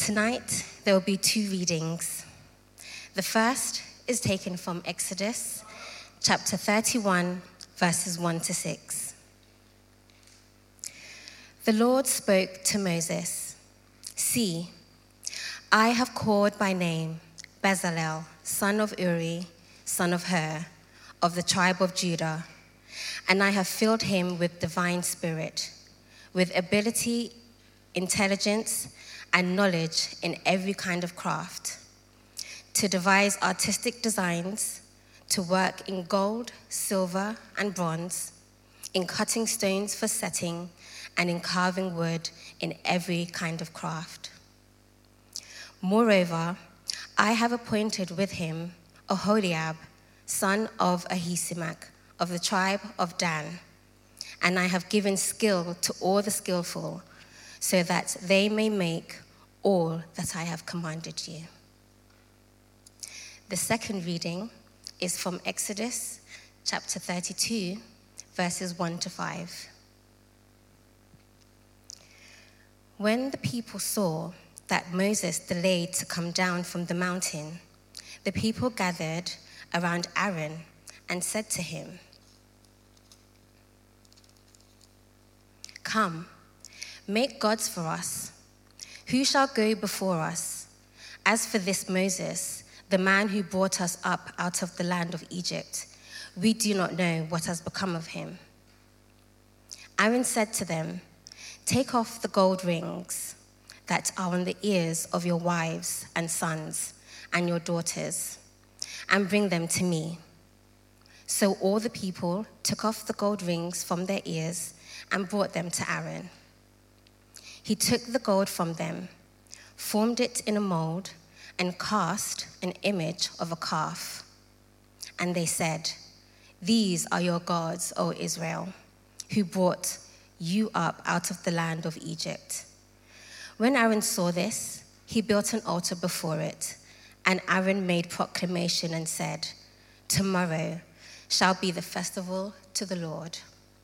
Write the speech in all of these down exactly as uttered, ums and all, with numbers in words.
Tonight, there will be two readings. The first is taken from Exodus chapter thirty-one, verses one to six. The Lord spoke to Moses, "See, I have called by name Bezalel, son of Uri, son of Hur, of the tribe of Judah, and I have filled him with divine spirit, with ability, intelligence, and knowledge in every kind of craft, to devise artistic designs, to work in gold, silver, and bronze, in cutting stones for setting, and in carving wood in every kind of craft. Moreover, I have appointed with him Aholiab, son of Ahisamach, of the tribe of Dan, and I have given skill to all the skillful, so that they may make all that I have commanded you." The second reading is from Exodus chapter thirty-two, verses one to five. When the people saw that Moses delayed to come down from the mountain, the people gathered around Aaron and said to him, "Come, make gods for us. Who shall go before us? As for this Moses, the man who brought us up out of the land of Egypt, we do not know what has become of him." Aaron said to them, "Take off the gold rings that are on the ears of your wives and sons and your daughters, and bring them to me." So all the people took off the gold rings from their ears and brought them to Aaron. He took the gold from them, formed it in a mold, and cast an image of a calf. And they said, "These are your gods, O Israel, who brought you up out of the land of Egypt." When Aaron saw this, he built an altar before it, and Aaron made proclamation and said, "Tomorrow shall be the festival to the Lord."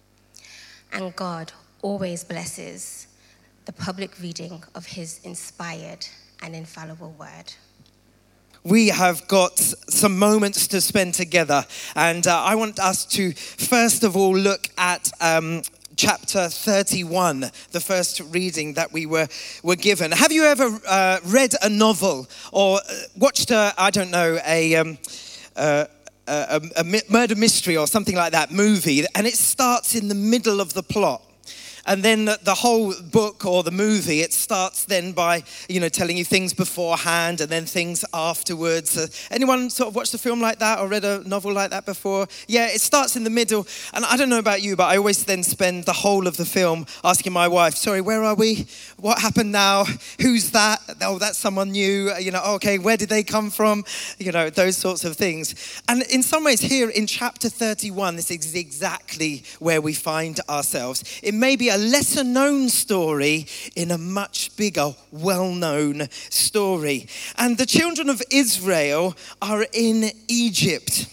And God always blesses the public reading of his inspired and infallible word. We have got some moments to spend together, and uh, I want us to first of all look at um, chapter thirty-one, the first reading that we were, were given. Have you ever uh, read a novel or watched, a, I don't know, a... Um, uh, A, a, a murder mystery or something like that movie, and it starts in the middle of the plot, and then the whole book or the movie, it starts then by, you know, telling you things beforehand and then things afterwards. Uh, anyone sort of watched a film like that or read a novel like that before? Yeah, it starts in the middle, and I don't know about you, but I always then spend the whole of the film asking my wife, "Sorry, where are we? What happened now? Who's that? Oh, that's someone new. You know, okay, where did they come from?" You know, those sorts of things. And in some ways here in chapter thirty-one, this is exactly where we find ourselves. It may be a lesser known story in a much bigger, well-known story. And the children of Israel are in Egypt.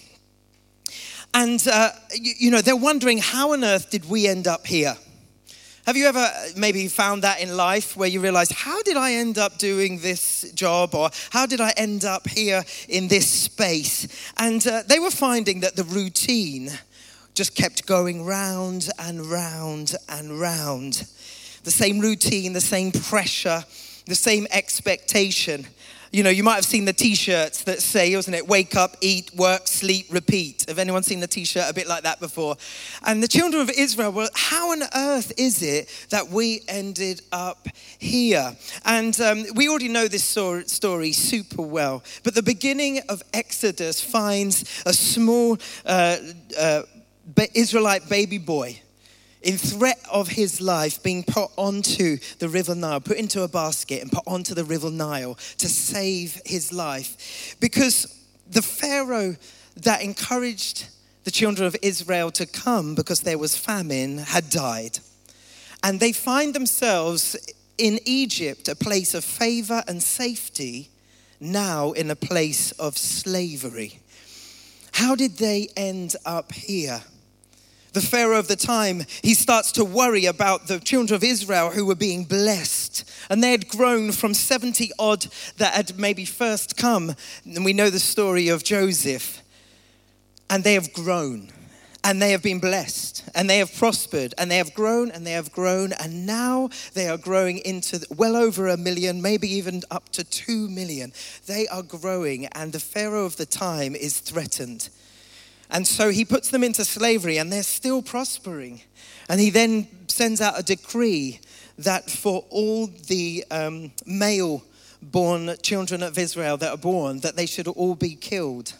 And, uh, you, you know, they're wondering, how on earth did we end up here? Have you ever maybe found that in life where you realize, how did I end up doing this job? Or how did I end up here in this space? And uh, they were finding that the routine just kept going round and round and round. The same routine, the same pressure, the same expectation. You know, you might have seen the t-shirts that say, isn't it, wake up, eat, work, sleep, repeat. Have anyone seen the t-shirt a bit like that before? And the children of Israel were, how on earth is it that we ended up here? And um, we already know this story super well. But the beginning of Exodus finds a small uh, uh, Israelite baby boy in threat of his life being put onto the River Nile, put into a basket and put onto the River Nile to save his life. Because the Pharaoh that encouraged the children of Israel to come because there was famine had died. And they find themselves in Egypt, a place of favor and safety, now in a place of slavery. How did they end up here? The Pharaoh of the time, he starts to worry about the children of Israel who were being blessed. And they had grown from seventy odd that had maybe first come. And we know the story of Joseph. And they have grown. And they have been blessed. And they have prospered. And they have grown and they have grown. And now they are growing into well over a million, maybe even up to two million. They are growing. And the Pharaoh of the time is threatened. And so he puts them into slavery and they're still prospering. And he then sends out a decree that for all the um, male-born children of Israel that are born, that they should all be killed.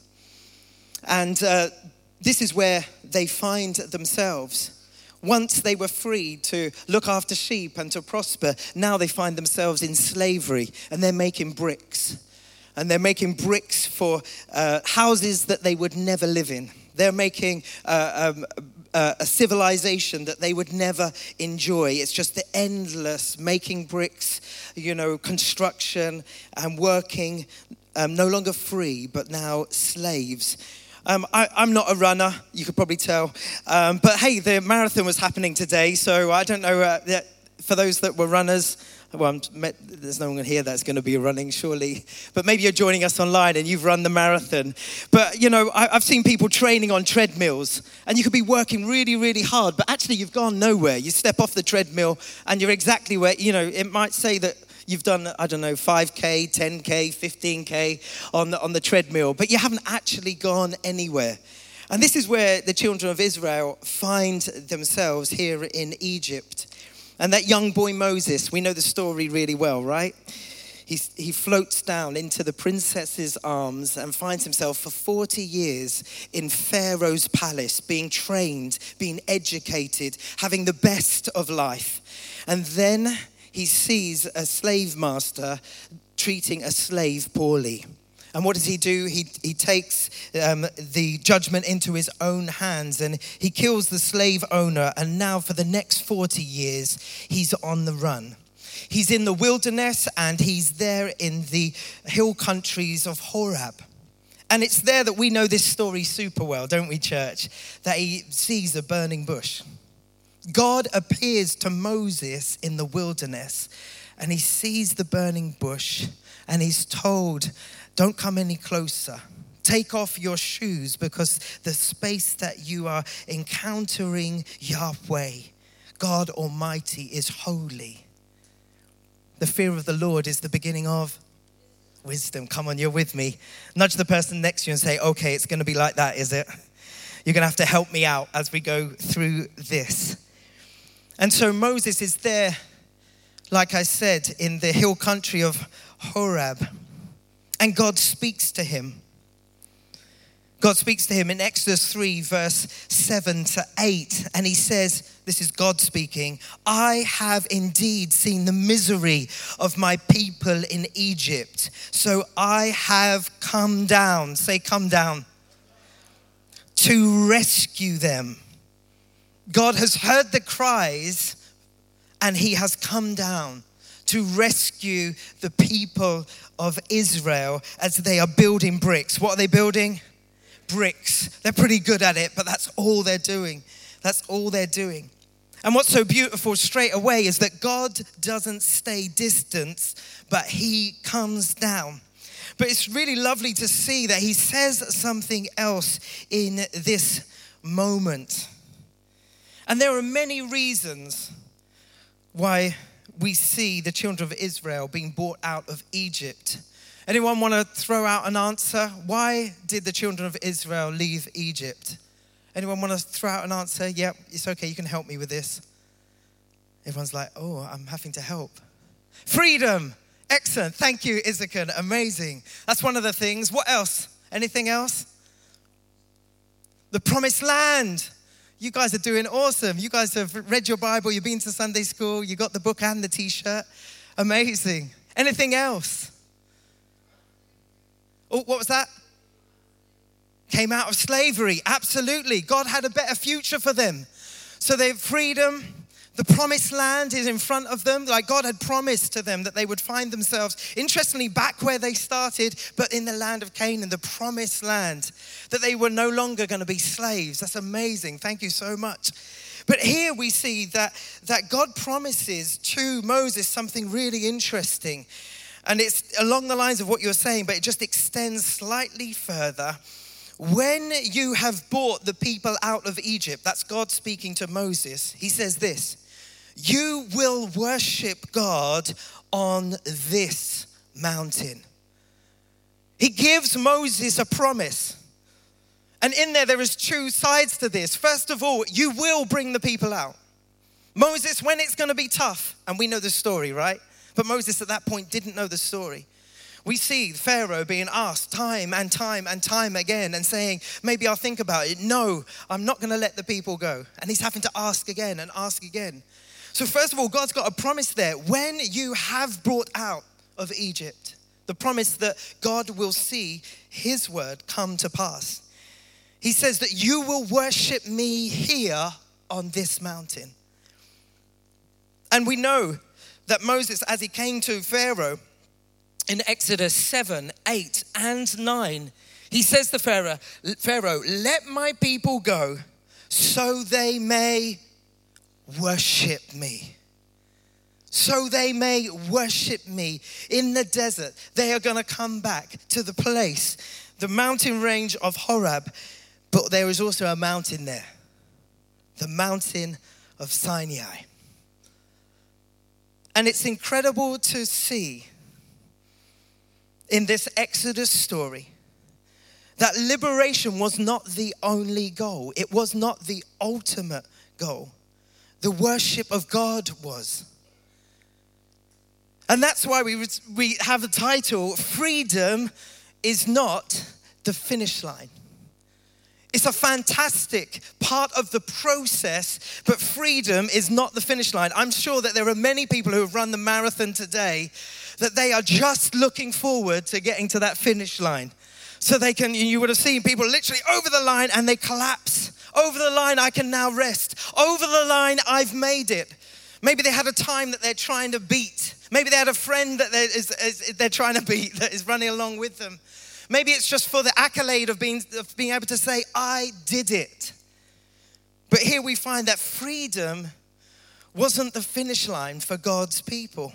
And uh, this is where they find themselves. Once they were free to look after sheep and to prosper, now they find themselves in slavery and they're making bricks. And they're making bricks for uh, houses that they would never live in. They're making uh, um, uh, a civilization that they would never enjoy. It's just the endless making bricks, you know, construction and working, um, no longer free, but now slaves. Um, I, I'm not a runner, you could probably tell. Um, but hey, the marathon was happening today, so I don't know, uh, for those that were runners, well, I'm, there's no one here that's going to be running, surely. But maybe you're joining us online and you've run the marathon. But, you know, I, I've seen people training on treadmills. And you could be working really, really hard. But actually, you've gone nowhere. You step off the treadmill and you're exactly where, you know, it might say that you've done, I don't know, five K, ten K, fifteen K on the, on the treadmill. But you haven't actually gone anywhere. And this is where the children of Israel find themselves here in Egypt. And that young boy Moses, we know the story really well, right? He, he floats down into the princess's arms and finds himself for forty years in Pharaoh's palace, being trained, being educated, having the best of life. And then he sees a slave master treating a slave poorly. And what does he do? He he takes um, the judgment into his own hands and he kills the slave owner. And now for the next forty years, he's on the run. He's in the wilderness and he's there in the hill countries of Horeb. And it's there that we know this story super well, don't we, church? That he sees a burning bush. God appears to Moses in the wilderness and he sees the burning bush and he's told, don't come any closer. Take off your shoes because the space that you are encountering Yahweh, God Almighty, is holy. The fear of the Lord is the beginning of wisdom. Come on, you're with me. Nudge the person next to you and say, okay, it's going to be like that, is it? You're going to have to help me out as we go through this. And so Moses is there, like I said, in the hill country of Horeb. And God speaks to him. God speaks to him in Exodus three, verse seven to eight. And he says, this is God speaking, I have indeed seen the misery of my people in Egypt. So I have come down, say come down, to rescue them. God has heard the cries and he has come down to rescue the people of Israel as they are building bricks. What are they building? Bricks. They're pretty good at it, but that's all they're doing. That's all they're doing. And what's so beautiful straight away is that God doesn't stay distant, but he comes down. But it's really lovely to see that he says something else in this moment. And there are many reasons why we see the children of Israel being brought out of Egypt. Anyone want to throw out an answer? Why did the children of Israel leave Egypt? Anyone want to throw out an answer? Yep, it's okay, you can help me with this. Everyone's like, oh, I'm having to help. Freedom. Excellent. Thank you, Izakan. Amazing. That's one of the things. What else? Anything else? The promised land. You guys are doing awesome. You guys have read your Bible, you've been to Sunday school, you got the book and the t-shirt. Amazing. Anything else? Oh, what was that? Came out of slavery. Absolutely. God had a better future for them. So they have freedom, The promised land is in front of them. Like God had promised to them that they would find themselves, interestingly, back where they started, but in the land of Canaan, the promised land, that they were no longer going to be slaves. That's amazing. Thank you so much. But here we see that, that God promises to Moses something really interesting. And it's along the lines of what you're saying, but it just extends slightly further. When you have brought the people out of Egypt, that's God speaking to Moses, he says this, you will worship God on this mountain. He gives Moses a promise. And in there, there is two sides to this. First of all, you will bring the people out. Moses, when it's going to be tough, and we know the story, right? But Moses at that point didn't know the story. We see Pharaoh being asked time and time and time again and saying, maybe I'll think about it. No, I'm not going to let the people go. And he's having to ask again and ask again. So first of all, God's got a promise there. When you have brought out of Egypt, the promise that God will see his word come to pass. He says that you will worship me here on this mountain. And we know that Moses, as he came to Pharaoh in Exodus seven, eight, and nine, he says to Pharaoh, Pharaoh, let my people go so they may worship me. So they may worship me in the desert. They are going to come back to the place, the mountain range of Horeb. But there is also a mountain there, the mountain of Sinai. And it's incredible to see in this Exodus story that liberation was not the only goal. It was not the ultimate goal. The worship of God was. And that's why we, we have the title, Freedom is Not the Finish Line. It's a fantastic part of the process, but freedom is not the finish line. I'm sure that there are many people who have run the marathon today that they are just looking forward to getting to that finish line. So they can, you would have seen people literally over the line and they collapse. Over the line, I can now rest. Over the line, I've made it. Maybe they had a time that they're trying to beat. Maybe they had a friend that they're, is, is, they're trying to beat that is running along with them. Maybe it's just for the accolade of being, of being able to say, I did it. But here we find that freedom wasn't the finish line for God's people.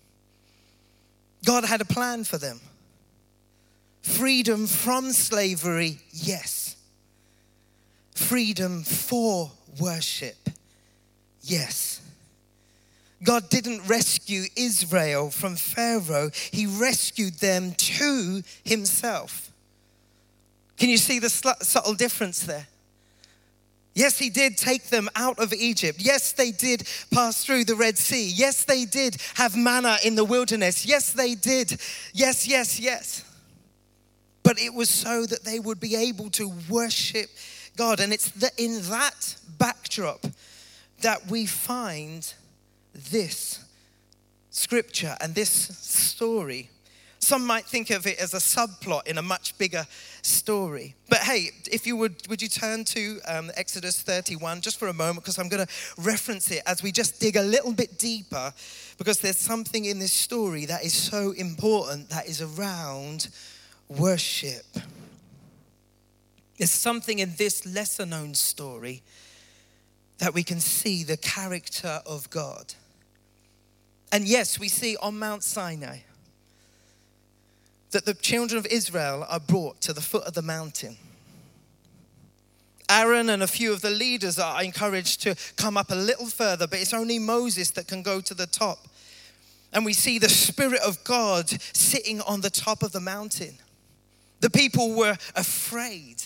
God had a plan for them. Freedom from slavery, yes. Freedom for worship, yes. God didn't rescue Israel from Pharaoh. He rescued them to himself. Can you see the subtle difference there? Yes, he did take them out of Egypt. Yes, they did pass through the Red Sea. Yes, they did have manna in the wilderness. Yes, they did. Yes, yes, yes. But it was so that they would be able to worship God. And it's the, in that backdrop that we find this scripture and this story. Some might think of it as a subplot in a much bigger story. But hey, if you would, would you turn to um, Exodus thirty-one just for a moment, because I'm going to reference it as we just dig a little bit deeper, because there's something in this story that is so important that is around worship. There's something in this lesser known story that we can see the character of God. And yes, we see on Mount Sinai that the children of Israel are brought to the foot of the mountain. Aaron and a few of the leaders are encouraged to come up a little further, but it's only Moses that can go to the top. And we see the Spirit of God sitting on the top of the mountain. The people were afraid.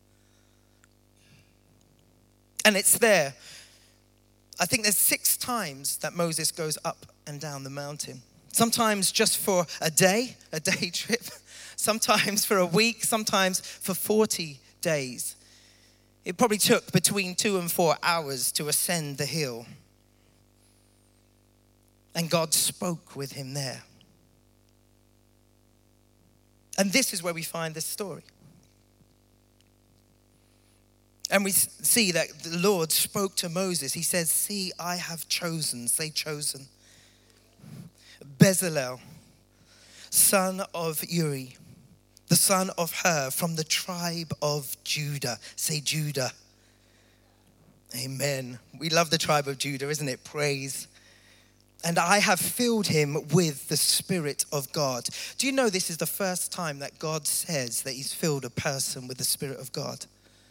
And it's there. I think there's six times that Moses goes up and down the mountain. Sometimes just for a day, a day trip. Sometimes for a week, sometimes for forty days. It probably took between two and four hours to ascend the hill. And God spoke with him there. And this is where we find this story. And we see that the Lord spoke to Moses. He says, see, I have chosen, say chosen, Bezalel, son of Uri, the son of Hur, from the tribe of Judah. Say Judah. Amen. We love the tribe of Judah, isn't it? Praise. And I have filled him with the Spirit of God. Do you know this is the first time that God says that he's filled a person with the Spirit of God?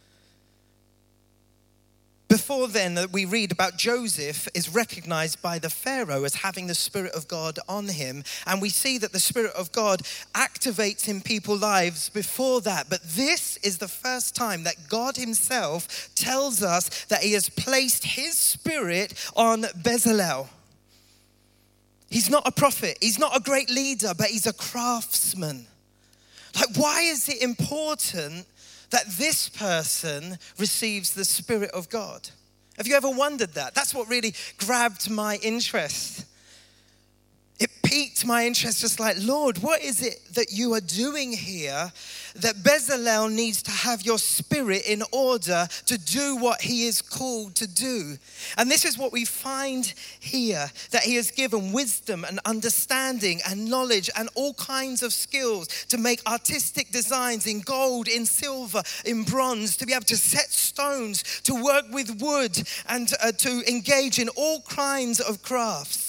Before then, we read about Joseph is recognized by the Pharaoh as having the Spirit of God on him. And we see that the Spirit of God activates in people's lives before that. But this is the first time that God himself tells us that he has placed his Spirit on Bezalel. He's not a prophet. He's not a great leader, but he's a craftsman. Like, why is it important that this person receives the Spirit of God? Have you ever wondered that? That's what really grabbed my interest. It piqued my interest, just like, Lord, what is it that you are doing here that Bezalel needs to have your Spirit in order to do what he is called to do? And this is what we find here, that he has given wisdom and understanding and knowledge and all kinds of skills to make artistic designs in gold, in silver, in bronze, to be able to set stones, to work with wood, and uh, to engage in all kinds of crafts.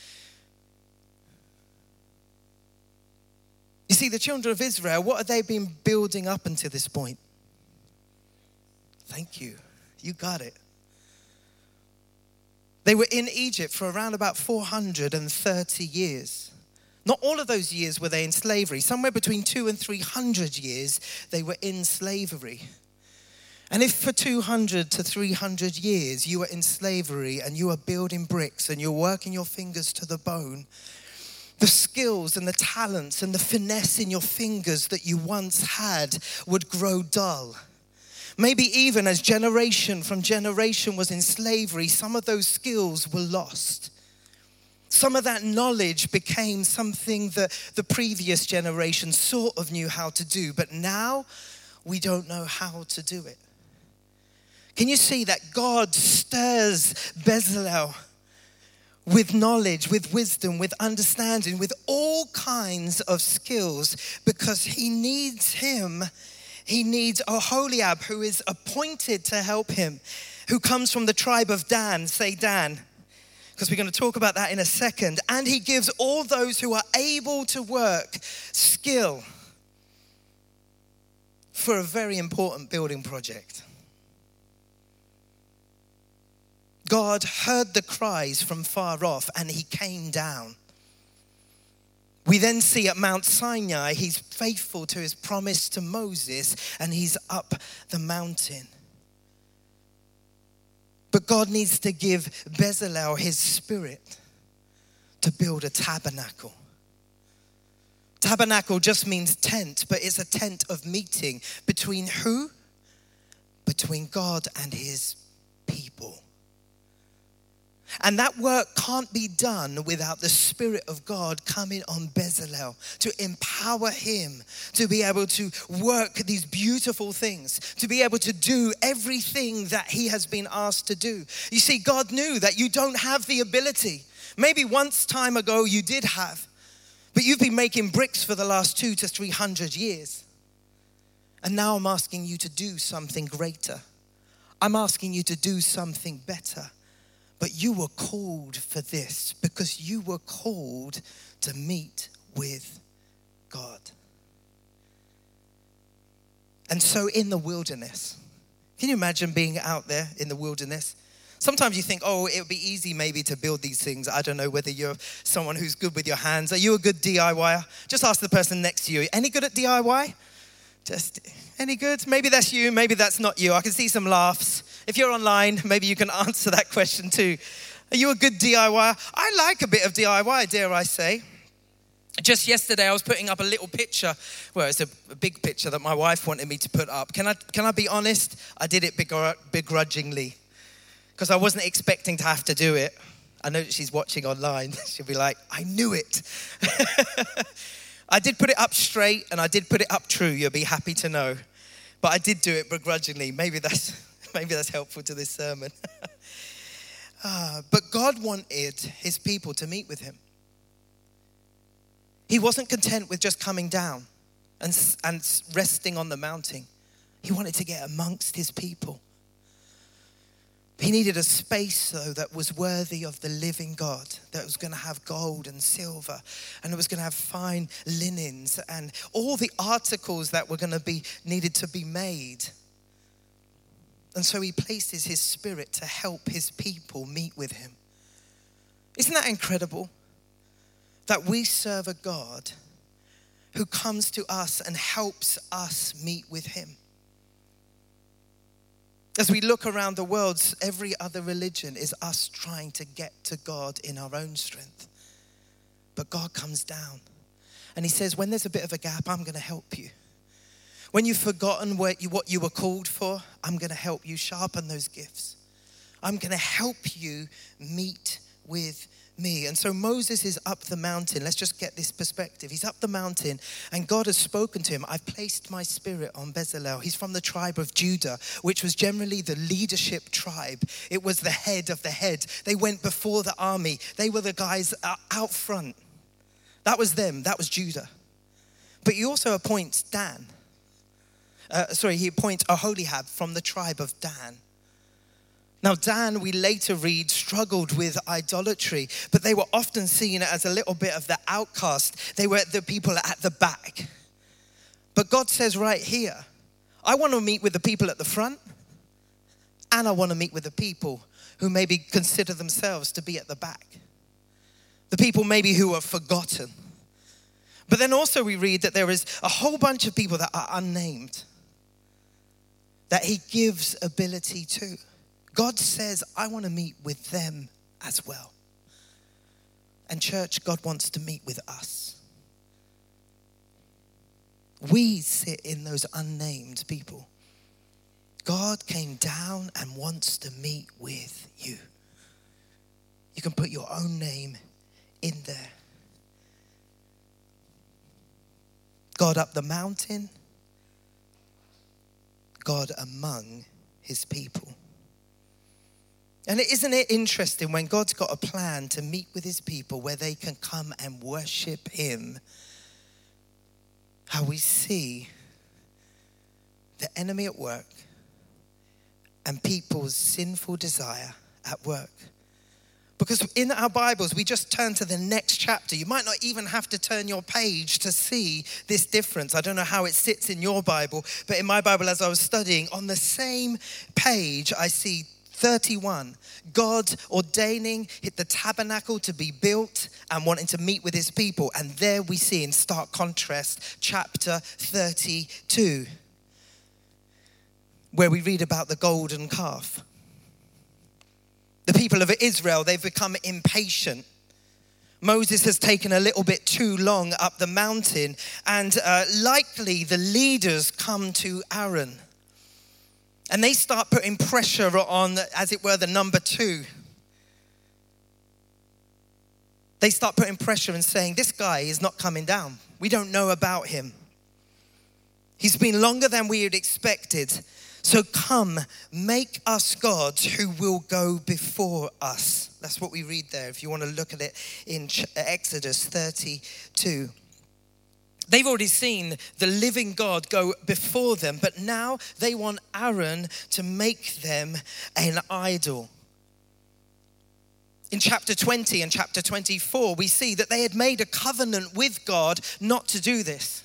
You see, the children of Israel, what have they been building up until this point? Thank you. You got it. They were in Egypt for around about four hundred thirty years. Not all of those years were they in slavery. Somewhere between two and three hundred years, they were in slavery. And if for two hundred to three hundred years you were in slavery and you were building bricks and you're working your fingers to the bone, the skills and the talents and the finesse in your fingers that you once had would grow dull. Maybe even as generation from generation was in slavery, some of those skills were lost. Some of that knowledge became something that the previous generation sort of knew how to do, but now we don't know how to do it. Can you see that God stirs Bezalel with knowledge, with wisdom, with understanding, with all kinds of skills, because he needs him. He needs Oholiab, who is appointed to help him, who comes from the tribe of Dan. Say Dan, because we're going to talk about that in a second. And he gives all those who are able to work skill for a very important building project. God heard the cries from far off and he came down. We then see at Mount Sinai, he's faithful to his promise to Moses and he's up the mountain. But God needs to give Bezalel his Spirit to build a tabernacle. Tabernacle just means tent, but it's a tent of meeting. Between who? Between God and his people. And that work can't be done without the Spirit of God coming on Bezalel to empower him to be able to work these beautiful things, to be able to do everything that he has been asked to do. You see, God knew that you don't have the ability. Maybe once time ago you did have, but you've been making bricks for the last two to three hundred years. And now I'm asking you to do something greater. I'm asking you to do something better. But you were called for this because you were called to meet with God. And so in the wilderness, can you imagine being out there in the wilderness? Sometimes you think, oh, it would be easy maybe to build these things. I don't know whether you're someone who's good with your hands. Are you a good D I Y er? Just ask the person next to you, any good at D I Y? Just any good? Maybe that's you, maybe that's not you. I can see some laughs. If you're online, maybe you can answer that question too. Are you a good D I Y er? I like a bit of D I Y, dare I say. Just yesterday, I was putting up a little picture. Well, it's a, a big picture that my wife wanted me to put up. Can I, can I be honest? I did it begr- begrudgingly because I wasn't expecting to have to do it. I know that she's watching online. She'll be like, I knew it. I did put it up straight and I did put it up true. You'll be happy to know. But I did do it begrudgingly. Maybe that's Maybe that's helpful to this sermon. uh, but God wanted his people to meet with him. He wasn't content with just coming down and, and resting on the mountain. He wanted to get amongst his people. He needed a space, though, that was worthy of the living God, that was going to have gold and silver, and it was going to have fine linens and all the articles that were going to be needed to be made. And so he places his spirit to help his people meet with him. Isn't that incredible? That we serve a God who comes to us and helps us meet with him. As we look around the world, every other religion is us trying to get to God in our own strength. But God comes down and he says, when there's a bit of a gap, I'm going to help you. When you've forgotten what you, what you were called for, I'm going to help you sharpen those gifts. I'm going to help you meet with me. And so Moses is up the mountain. Let's just get this perspective. He's up the mountain and God has spoken to him. I've placed my spirit on Bezalel. He's from the tribe of Judah, which was generally the leadership tribe. It was the head of the head. They went before the army. They were the guys out front. That was them. That was Judah. But he also appoints Dan. Uh, sorry, he appoints Aholiab from the tribe of Dan. Now, Dan, we later read, struggled with idolatry, but they were often seen as a little bit of the outcast. They were the people at the back. But God says right here, I want to meet with the people at the front, and I want to meet with the people who maybe consider themselves to be at the back. The people maybe who are forgotten. But then also we read that there is a whole bunch of people that are unnamed, that he gives ability to. God says, I want to meet with them as well. And church, God wants to meet with us. We sit in those unnamed people. God came down and wants to meet with you. You can put your own name in there. God up the mountain. God among his people. And isn't it interesting when God's got a plan to meet with his people where they can come and worship him, how we see the enemy at work and people's sinful desire at work. Because in our Bibles, we just turn to the next chapter. You might not even have to turn your page to see this difference. I don't know how it sits in your Bible, but in my Bible, as I was studying, on the same page, I see thirty-one, God ordaining the tabernacle to be built and wanting to meet with his people. And there we see in stark contrast, chapter thirty-two, where we read about the golden calf. The people of Israel, they've become impatient. Moses has taken a little bit too long up the mountain, and uh, likely the leaders come to Aaron. And they start putting pressure on, as it were, the number two. They start putting pressure and saying, this guy is not coming down. We don't know about him. He's been longer than we had expected. So come, make us gods who will go before us. That's what we read there, if you want to look at it in Exodus thirty-two. They've already seen the living God go before them, but now they want Aaron to make them an idol. In chapter twenty and chapter twenty-four, we see that they had made a covenant with God not to do this.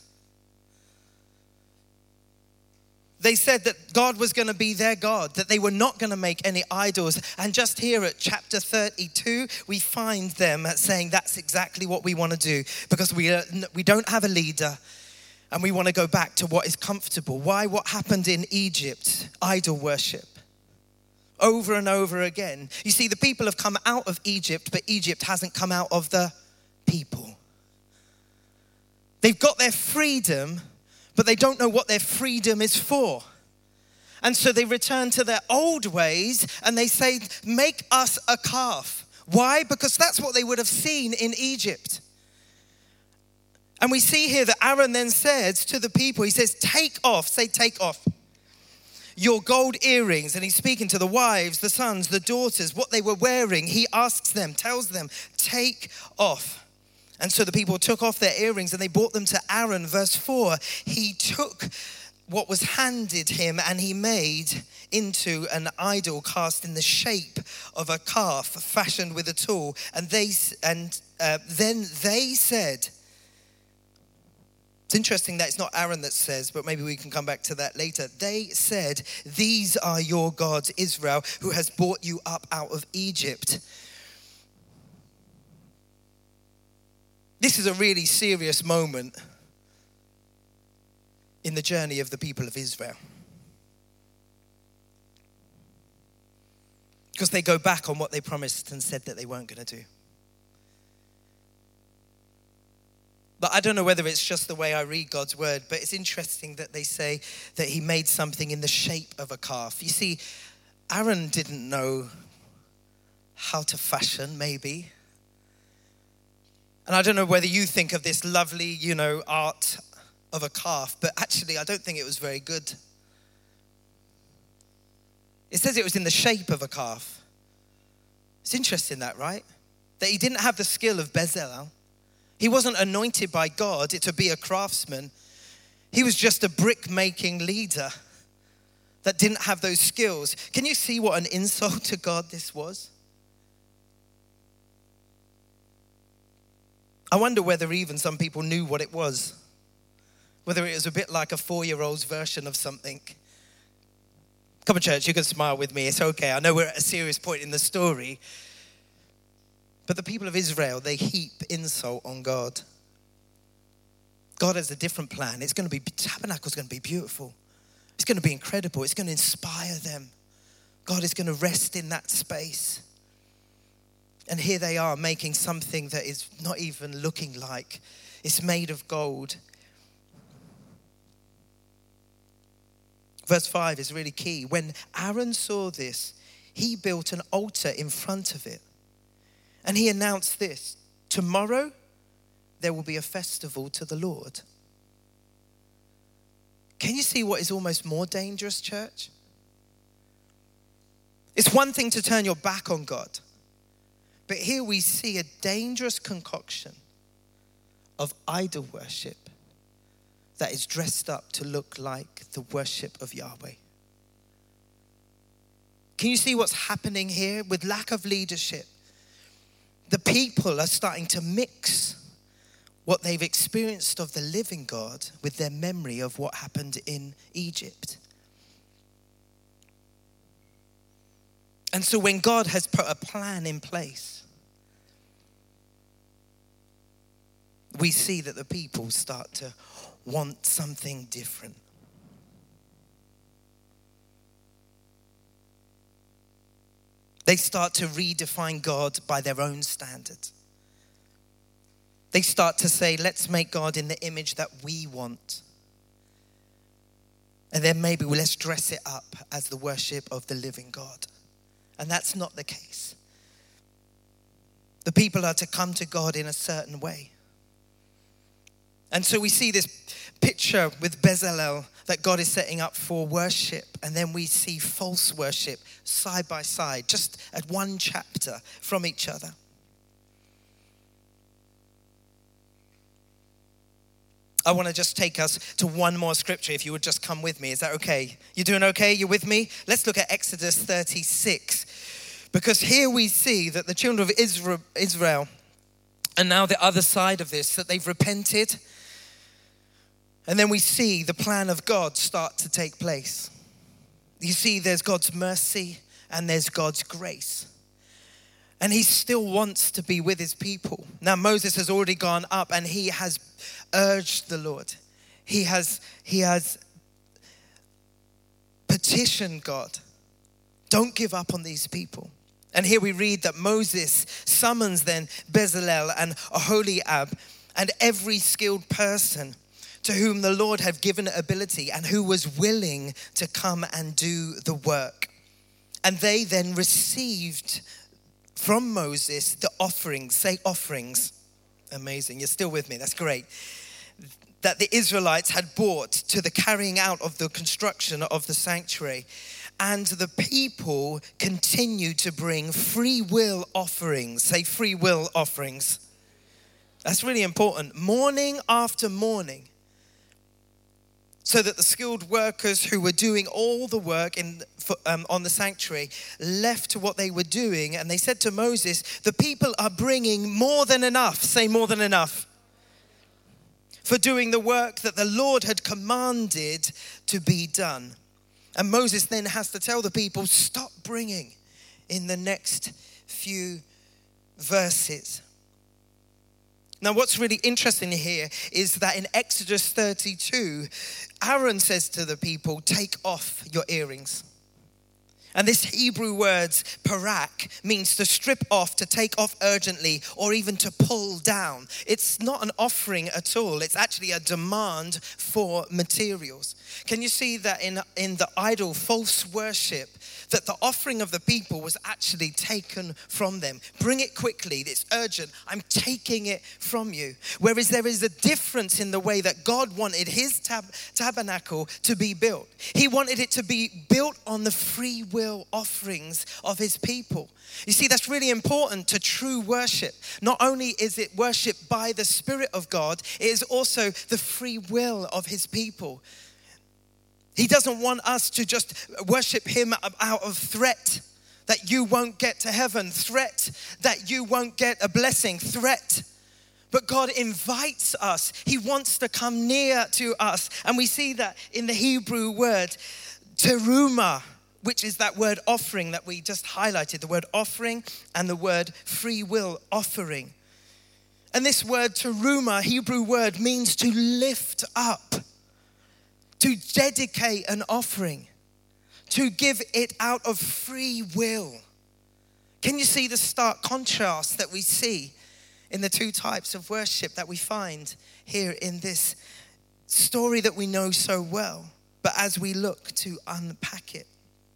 They said that God was going to be their God, that they were not going to make any idols. And just here at chapter thirty-two, we find them saying that's exactly what we want to do, because we, uh, we don't have a leader and we want to go back to what is comfortable. Why? What happened in Egypt? Idol worship. Over and over again. You see, the people have come out of Egypt, but Egypt hasn't come out of the people. They've got their freedom, but they don't know what their freedom is for. And so they return to their old ways and they say, make us a calf. Why? Because that's what they would have seen in Egypt. And we see here that Aaron then says to the people, he says, take off, say take off, your gold earrings. And he's speaking to the wives, the sons, the daughters, what they were wearing. He asks them, tells them, take off. And so the people took off their earrings and they brought them to Aaron. Verse four, he took what was handed him and he made into an idol cast in the shape of a calf fashioned with a tool. And they and uh, then they said, it's interesting that it's not Aaron that says, but maybe we can come back to that later. They said, these are your gods, Israel, who has brought you up out of Egypt. This is a really serious moment in the journey of the people of Israel. Because they go back on what they promised and said that they weren't going to do. But I don't know whether it's just the way I read God's word, but it's interesting that they say that he made something in the shape of a calf. You see, Aaron didn't know how to fashion, maybe. And I don't know whether you think of this lovely, you know, art of a calf, but actually I don't think it was very good. It says it was in the shape of a calf. It's interesting that, right? That he didn't have the skill of Bezalel. He wasn't anointed by God to be a craftsman. He was just a brick-making leader that didn't have those skills. Can you see what an insult to God this was? I wonder whether even some people knew what it was. Whether it was a bit like a four-year-old's version of something. Come on, church, you can smile with me. It's okay. I know we're at a serious point in the story. But the people of Israel, they heap insult on God. God has a different plan. It's going to be, tabernacle's going to be beautiful. It's going to be incredible. It's going to inspire them. God is going to rest in that space. And here they are making something that is not even looking like. It's made of gold. Verse five is really key. When Aaron saw this, he built an altar in front of it. And he announced this, tomorrow there will be a festival to the Lord. Can you see what is almost more dangerous, church? It's one thing to turn your back on God. But here we see a dangerous concoction of idol worship that is dressed up to look like the worship of Yahweh. Can you see what's happening here with lack of leadership? The people are starting to mix what they've experienced of the living God with their memory of what happened in Egypt. And so when God has put a plan in place, we see that the people start to want something different. They start to redefine God by their own standards. They start to say, let's make God in the image that we want. And then maybe let's dress it up as the worship of the living God. And that's not the case. The people are to come to God in a certain way. And so we see this picture with Bezalel that God is setting up for worship. And then we see false worship side by side, just at one chapter from each other. I want to just take us to one more scripture, if you would just come with me. Is that okay? You doing okay? You with me? Let's look at Exodus thirty-six. Because here we see that the children of Israel, Israel are now the other side of this, that they've repented. And then we see the plan of God start to take place. You see, there's God's mercy and there's God's grace. And he still wants to be with his people. Now, Moses has already gone up and he has urged the Lord. He has, he has petitioned God. Don't give up on these people. And here we read that Moses summons then Bezalel and Aholiab and every skilled person to whom the Lord had given ability and who was willing to come and do the work. And they then received from Moses the offerings. Say offerings. Amazing. You're still with me. That's great. that the Israelites had brought to the carrying out of the construction of the sanctuary. And the people continued to bring free will offerings. Say free will offerings. That's really important. Morning after morning. So that the skilled workers who were doing all the work in, um, on the sanctuary left what they were doing. And they said to Moses, the people are bringing more than enough. Say more than enough. For doing the work that the Lord had commanded to be done. And Moses then has to tell the people, stop bringing in the next few verses. Now, what's really interesting here is that in Exodus thirty-two, Aaron says to the people, take off your earrings. And this Hebrew word, parak, means to strip off, to take off urgently, or even to pull down. It's not an offering at all. It's actually a demand for materials. Can you see that in, in the idol false worship, that the offering of the people was actually taken from them? Bring it quickly. It's urgent. I'm taking it from you. Whereas there is a difference in the way that God wanted his tab- tabernacle to be built. He wanted it to be built on the free will offerings of his people. You see, that's really important to true worship. Not only is it worship by the Spirit of God, it is also the free will of his people. He doesn't want us to just worship him out of threat that you won't get to heaven, threat that you won't get a blessing, threat. But God invites us. He wants to come near to us. And we see that in the Hebrew word, teruma, which is that word offering that we just highlighted, the word offering and the word free will offering. And this word teruma, Hebrew word, means to lift up, to dedicate an offering, to give it out of free will. Can you see the stark contrast that we see in the two types of worship that we find here in this story that we know so well, but as we look to unpack it?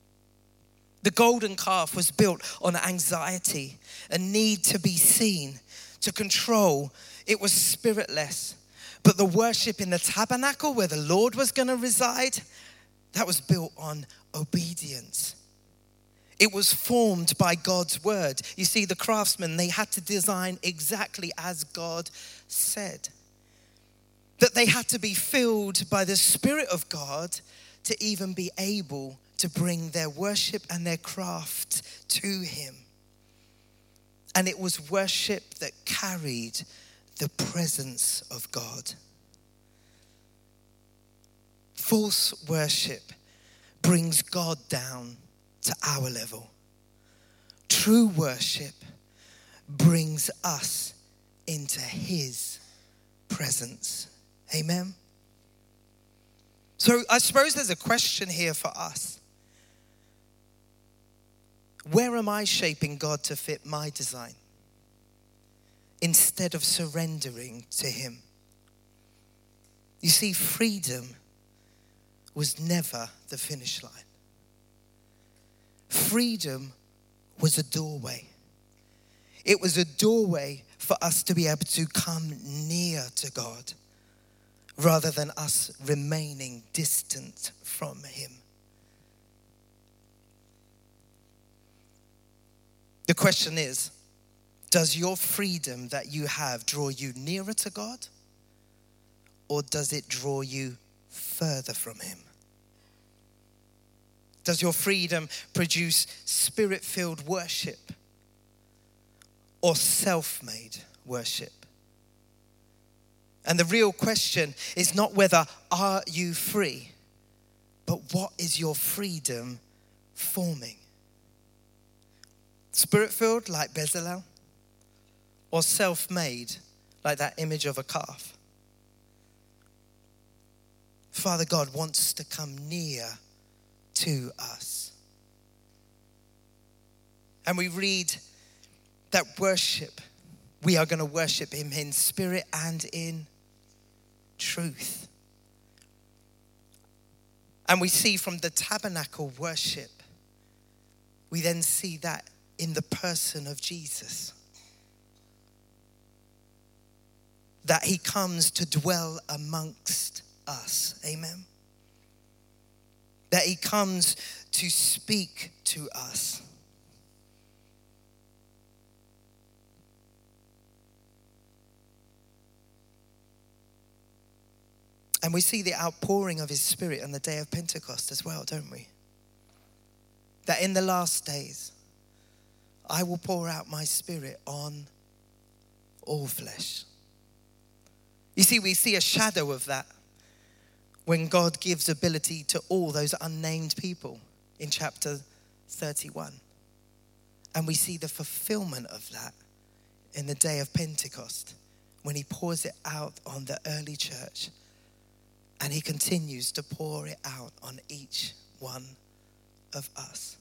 The golden calf was built on anxiety, a need to be seen, to control. It was spiritless. But the worship in the tabernacle where the Lord was going to reside, that was built on obedience. It was formed by God's word. You see, the craftsmen, they had to design exactly as God said. That they had to be filled by the Spirit of God to even be able to bring their worship and their craft to him. And it was worship that carried the presence of God. False worship brings God down to our level. True worship brings us into his presence. Amen. So I suppose there's a question here for us. Where am I shaping God to fit my design instead of surrendering to him? You see, freedom was never the finish line. Freedom was a doorway. It was a doorway for us to be able to come near to God rather than us remaining distant from him. The question is, does your freedom that you have draw you nearer to God, or does it draw you further from him? Does your freedom produce spirit-filled worship or self-made worship? And the real question is not whether are you free, but what is your freedom forming? Spirit-filled like Bezalel, or self-made like that image of a calf? Father God wants to come near to us. And we read that worship, we are going to worship him in spirit and in truth. And we see from the tabernacle worship, we then see that in the person of Jesus. that he comes to dwell amongst us. Amen. That he comes to speak to us. And we see the outpouring of his Spirit on the day of Pentecost as well, don't we? That in the last days, I will pour out my Spirit on all flesh. You see, we see a shadow of that when God gives ability to all those unnamed people in chapter thirty-one. And we see the fulfillment of that in the day of Pentecost when he pours it out on the early church. And he continues to pour it out on each one of us.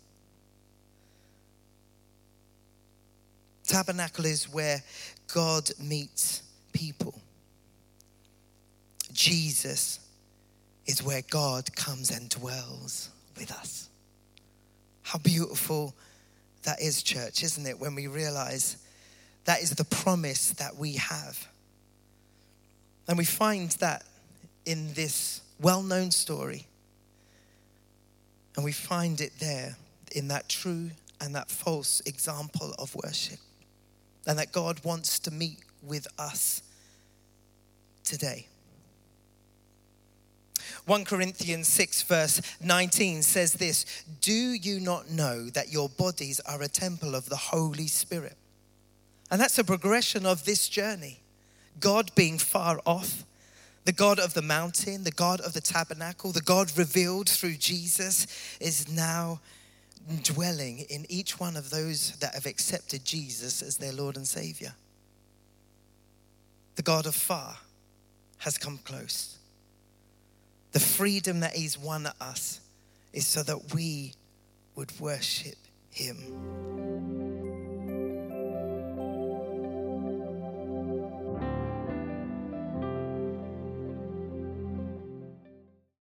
Tabernacle is where God meets people. Jesus is where God comes and dwells with us. How beautiful that is, church, isn't it? When we realize that is the promise that we have. And we find that in this well-known story. And we find it there in that true and that false example of worship. And that God wants to meet with us today. First Corinthians six verse nineteen says this: do you not know that your bodies are a temple of the Holy Spirit? And that's a progression of this journey. God being far off, the God of the mountain, the God of the tabernacle, the God revealed through Jesus is now dwelling in each one of those that have accepted Jesus as their Lord and Savior. The God of far has come close. The freedom that he's won us is so that we would worship him.